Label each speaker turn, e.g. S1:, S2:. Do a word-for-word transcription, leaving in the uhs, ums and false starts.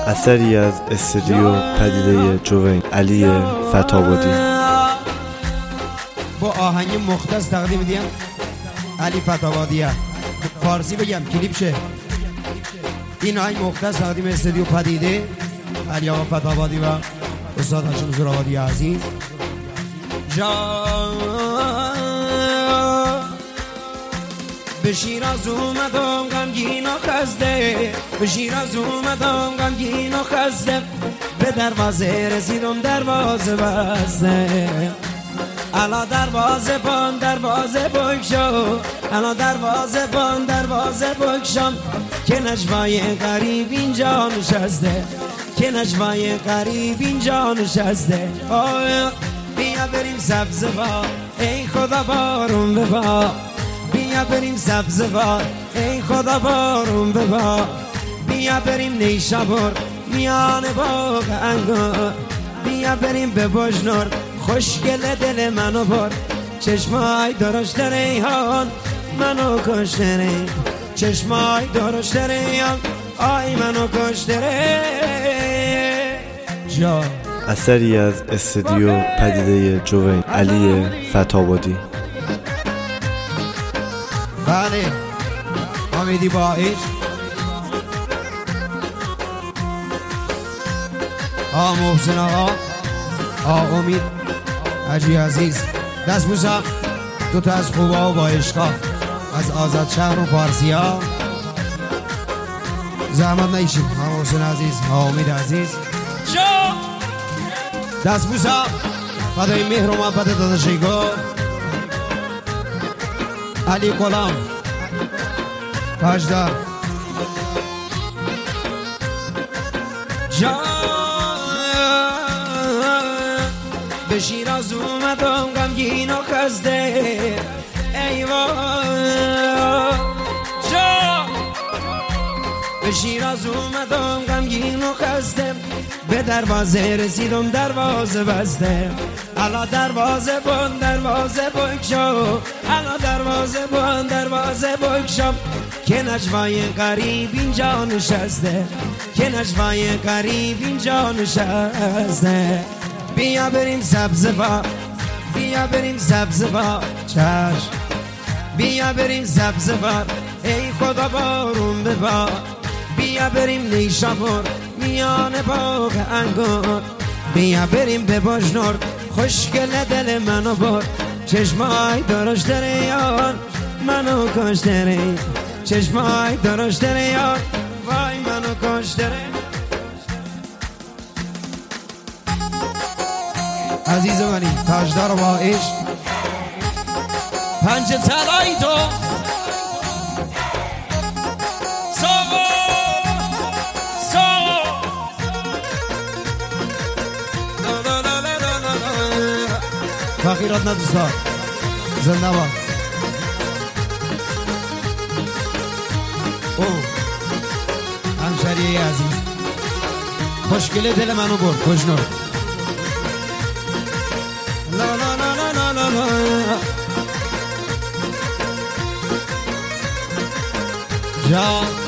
S1: اثری از استودیو پدیده جوین علی فتابادی
S2: با آهنگ مختص تقدیم دیم علی فتابادی. فارسی بگم کلیپ شه. این آهنگ مختص تقدیم استودیو پدیده علی آقا فتابادی و استاد هاشم زورآبادی عزیز. جان به شیراز اومدم غمگین و خسته، به شیراز اومدم غمگین و خسته، به دروازه رسیدم دروازه بسته. الا دروازه بان دروازه بگشا، الا دروازه بان دروازه بگشا، که نجوای غریب اینجا نشسته، که نجوای غریب اینجا نشسته. بیا بریم سبزوار ای خدا بارون ببار، بیا بریم سبزوار ای خدا بارون ببار، بیا بریم نیشابور میان باغ انگور، بیا بریم به بجنور خوشگل دل منو بر، چشمای درشت ریحان منو کشته ری، چشمای درشت ریحان آی منو کشته ری. جا
S1: اثری از استودیو پدیده جوین علی فتابادی.
S2: بله امیدی با عشق آقا محسن آقا آقا امید حجی عزیز دست بوسم دو تا از خوبا و با عشقا از آزاد شهر و فارسی ها. زحمت نیشید آقا محسن عزیز آقا امید عزیز دست بوسم فدای مهر و محبت داداشیگو علی غلام تاجدار. جان به شیراز اومدم غمگین و خسته، ایوان جان به شیراز اومدم غمگین و خسته، به دروازه رسیدم دروازه بسته. الا دروازه بان دروازه بگشا، الا دروازه بان دروازه بگشا، که نجوای غریب اینجا نشسته، که نجوای غریب اینجا نشسته. بیا بریم سبزوار بیا بریم سبزوار چشم، بیا بریم سبزوار ای خدا بارون ببار، بیا بریم نیشابور میان باغ انگور، بیا بریم به بجنور خوشگل دل منو بر، چشمای درشت ریان منو کشته ری، چشمای درشت ریان وای منو کشته ری. عزیز منی تاجدار با عشق پنج طلایی تو ساقا ساقا فقیرات نه دوستان زنده با او همشریه عزیز خوشگله دل منو برد کجنور. لا لا لا لا لا لا جان